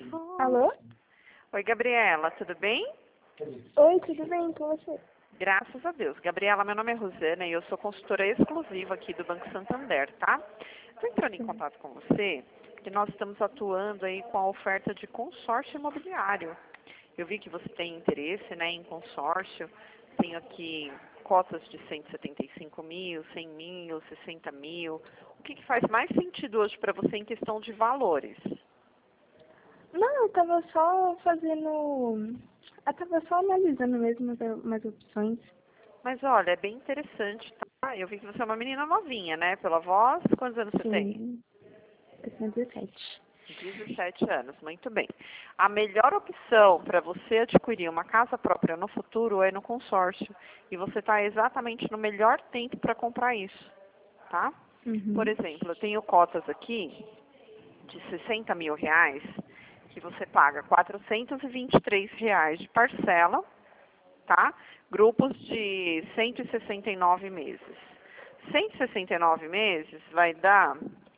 Alô? Oi, Gabriela, tudo bem? Oi, tudo bem com você? Graças a Deus. Gabriela, meu nome é Rosana e eu sou consultora exclusiva aqui do Banco Santander, tá? Estou entrando em contato com você porque nós estamos atuando aí com a oferta de consórcio imobiliário. Eu vi que você tem interesse, né, em consórcio. Tenho aqui cotas de 175 mil, 100 mil, 60 mil. O que faz mais sentido hoje para você em questão de valores? Não, eu tava só fazendo... Eu tava só analisando mesmo umas opções. Mas olha, é bem interessante, tá? Eu vi que você é uma menina novinha, né? Pela voz, quantos anos você tem? Sim, eu tenho 17. 17 anos, muito bem. A melhor opção para você adquirir uma casa própria no futuro é no consórcio. E você está exatamente no melhor tempo para comprar isso, tá? Por Uhum. exemplo, eu tenho cotas aqui de 60 mil reais que você paga R$ 423 de parcela, tá? Grupos de 169 meses. 169 meses vai dar,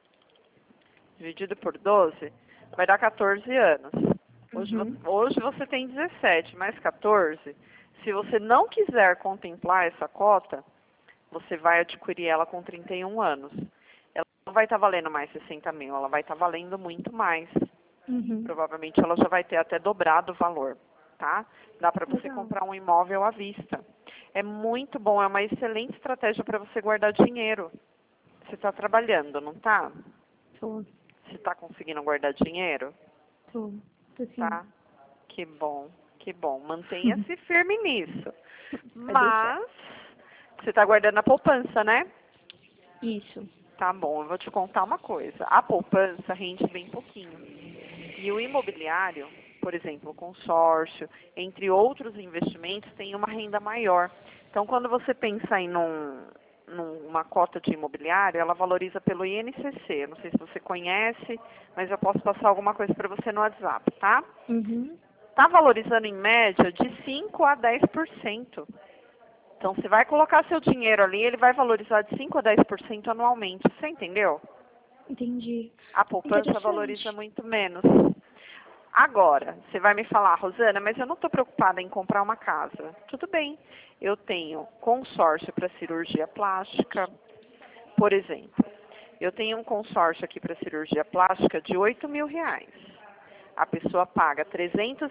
dividido por 12, vai dar 14 anos. Uhum. Hoje você tem 17, mais 14. Se você não quiser contemplar essa cota, você vai adquirir ela com 31 anos. Ela não vai estar valendo mais 60 mil, ela vai estar valendo muito mais. Uhum. Provavelmente ela já vai ter até dobrado o valor, tá? Dá para você Legal. comprar um imóvel à vista. É muito bom, é uma excelente estratégia para você guardar dinheiro. Você está trabalhando, não está? Tô, Você está conseguindo guardar dinheiro? tô. Tô sim. Tá? Que bom, que bom. Mantenha-se firme nisso. Pode deixar. Mas você está guardando a poupança, né? Isso. Tá bom, eu vou te contar uma coisa. A poupança rende bem pouquinho. E o imobiliário, por exemplo, o consórcio, entre outros investimentos, tem uma renda maior. Então, quando você pensa em numa cota de imobiliário, ela valoriza pelo INCC. Eu não sei se você conhece, mas eu posso passar alguma coisa para você no WhatsApp, tá? Uhum. Está valorizando em média de 5 a 10%. Então, você vai colocar seu dinheiro ali, ele vai valorizar de 5 a 10% anualmente. Você entendeu? Entendi. A poupança valoriza Interessante. muito menos. Agora, você vai me falar, Rosana, mas eu não estou preocupada em comprar uma casa. Tudo bem, eu tenho consórcio para cirurgia plástica, por exemplo. Eu tenho um consórcio aqui para cirurgia plástica de R$ 8.000. A pessoa paga R$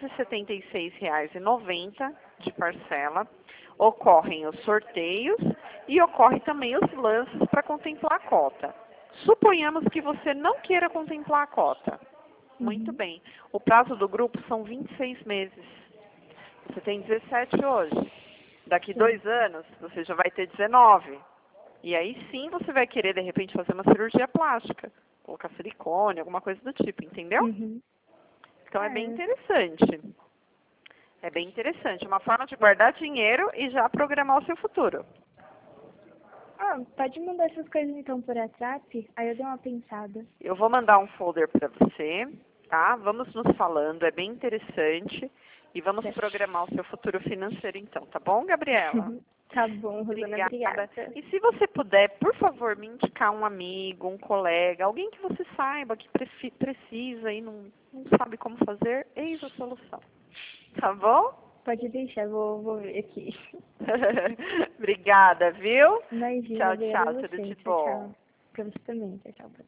376,90 de parcela. Ocorrem os sorteios e ocorre também os lances para contemplar a cota. Suponhamos que você não queira contemplar a cota. Muito Uhum. bem. O prazo do grupo são 26 meses. Você tem 17 hoje. Daqui Sim. 2 anos, você já vai ter 19. E aí sim você vai querer, de repente, fazer uma cirurgia plástica. Colocar silicone, alguma coisa do tipo, entendeu? Uhum. Então é bem É. interessante. É bem interessante. Uma forma de guardar dinheiro e já programar o seu futuro. Ah, pode mandar essas coisas então por WhatsApp? Aí eu dou uma pensada. Eu vou mandar um folder para você, tá? Vamos nos falando, é bem interessante. E vamos Certo. programar o seu futuro financeiro então, tá bom, Gabriela? Tá bom, Rosana, Obrigada. obrigada. E se você puder, por favor, me indicar um amigo, um colega, alguém que você saiba que precisa e não sabe como fazer, eis a solução. Tá bom? Pode deixar, vou ver aqui. Obrigada, viu? Imagina, Tchau, obrigada tchau. a Tudo você. de Tchau, bom. tchau. Pra você também. Tchau, tchau.